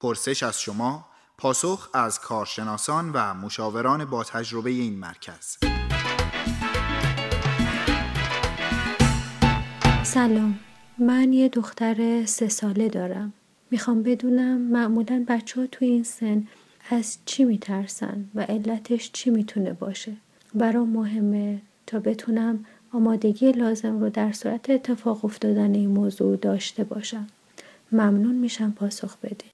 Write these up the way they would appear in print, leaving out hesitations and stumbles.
پرسش از شما، پاسخ از کارشناسان و مشاوران با تجربه این مرکز. سلام، من یه دختر 3 ساله دارم. میخوام بدونم معمولاً بچه‌ها تو این سن از چی میترسن و علتش چی میتونه باشه. برام مهمه تا بتونم آمادگی لازم رو در صورت اتفاق افتادن این موضوع داشته باشم. ممنون میشم پاسخ بدید.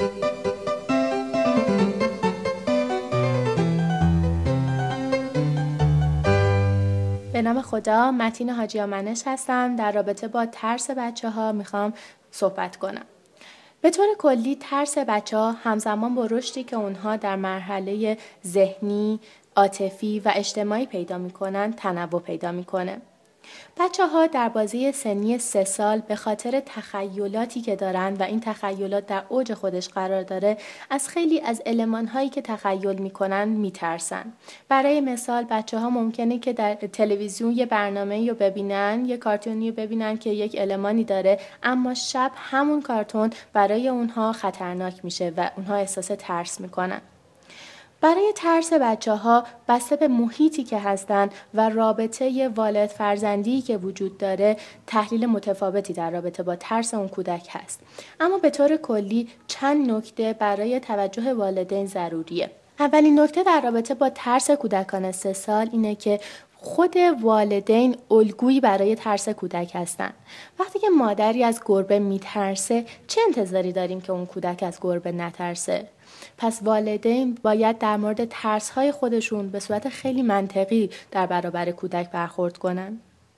به نام خدا، متین حاجی‌آمنش هستم. در رابطه با ترس بچه‌ها میخوام صحبت کنم. به طور کلی ترس بچه‌ها همزمان با رشدی که اونها در مرحله ذهنی، عاطفی و اجتماعی پیدا میکنن تنوع پیدا میکنه. بچه‌ها در بازه سنی 3 سال به خاطر تخیلاتی که دارن و این تخیلات در اوج خودش قرار داره از خیلی از المان‌هایی که تخیل میکنن میترسن. برای مثال بچه‌ها ممکنه که در تلویزیون یه برنامه‌ای رو ببینن، یه کارتونی رو ببینن که یک المانی داره، اما شب همون کارتون برای اونها خطرناک میشه و اونها احساس ترس میکنن. برای ترس بچه‌ها بسته به محیطی که هستن و رابطه والد فرزندی که وجود داره تحلیل متفاوتی در رابطه با ترس اون کودک هست. اما به طور کلی چند نکته برای توجه والدین ضروریه. اولین نکته در رابطه با ترس کودکان 3 سال اینه که خود والدین الگویی برای ترس کودک هستن. وقتی که مادری از گربه میترسه چه انتظاری داریم که اون کودک از گربه نترسه؟ پس والدین باید در مورد ترس‌های خودشون به صورت خیلی منطقی در برابر کودک برخورد کنن.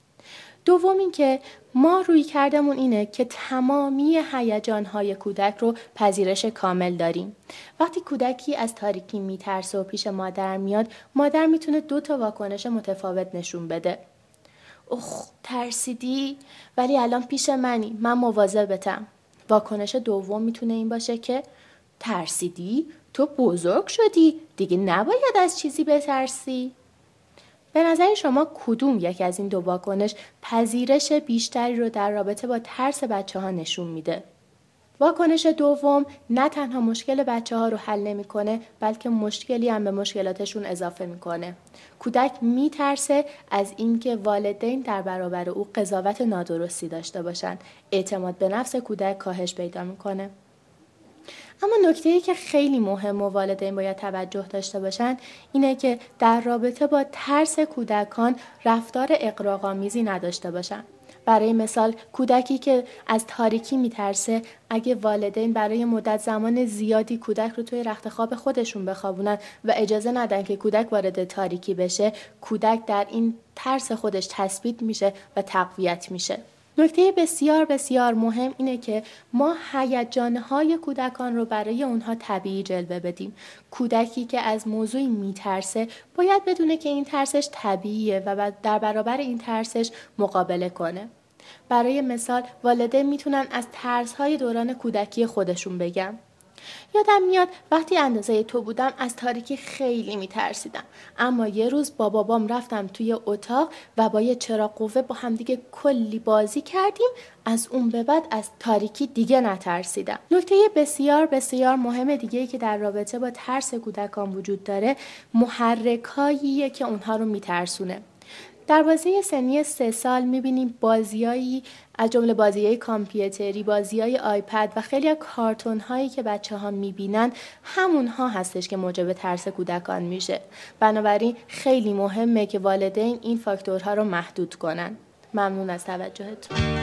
دوم این که ما رویکردمون اینه که تمامی هیجان‌های کودک رو پذیرش کامل داریم. وقتی کودکی از تاریکی میترسه و پیش مادر میاد، مادر میتونه 2 تا واکنش متفاوت نشون بده. اخ ترسیدی؟ ولی الان پیش منی، من مواظبتم. واکنش دوم میتونه این باشه که ترسیدی؟ تو بزرگ شدی؟ دیگه نباید از چیزی بترسی؟ به نظر شما کدوم یک از این 2 واکنش پذیرش بیشتری رو در رابطه با ترس بچه‌ها نشون میده؟ واکنش دوم نه تنها مشکل بچه‌ها رو حل نمی‌کنه، بلکه مشکلی هم به مشکلاتشون اضافه می‌کنه. کودک میترسه از اینکه والدین در برابر او قضاوت نادرستی داشته باشن. اعتماد به نفس کودک کاهش پیدا می‌کنه. اما نکته‌ای که خیلی مهم و والدین باید توجه داشته باشن اینه که در رابطه با ترس کودکان رفتار اغراق‌آمیزی نداشته باشن. برای مثال کودکی که از تاریکی میترسه اگه والدین برای مدت زمان زیادی کودک رو توی رخت خواب خودشون بخوابونن و اجازه ندن که کودک وارد تاریکی بشه، کودک در این ترس خودش تثبیت میشه و تقویت میشه. نکته بسیار بسیار مهم اینه که ما هیجان‌های کودکان رو برای اونها طبیعی جلوه بدیم. کودکی که از موضوعی میترسه باید بدونه که این ترسش طبیعیه و در برابر این ترسش مقابله کنه. برای مثال والدین میتونن از ترس‌های دوران کودکی خودشون بگن. یادم میاد وقتی اندازه تو بودم از تاریکی خیلی میترسیدم، اما یه روز با بابام رفتم توی اتاق و با یه چراغ قوه با همدیگه کلی بازی کردیم، از اون به بعد از تاریکی دیگه نترسیدم. نکته بسیار بسیار مهم دیگه‌ای که در رابطه با ترس کودکان وجود داره محرکاییه که اونها رو میترسونه. در بازی سنی 3 سال می‌بینیم بازیایی از جمله بازی‌های کامپیوتری، بازی‌های آیپد و خیلی از کارتون‌هایی که بچه‌ها می‌بینن همونها هستش که موجب ترس کودکان میشه. بنابراین خیلی مهمه که والدین این فاکتورها رو محدود کنن. ممنون از توجهتون.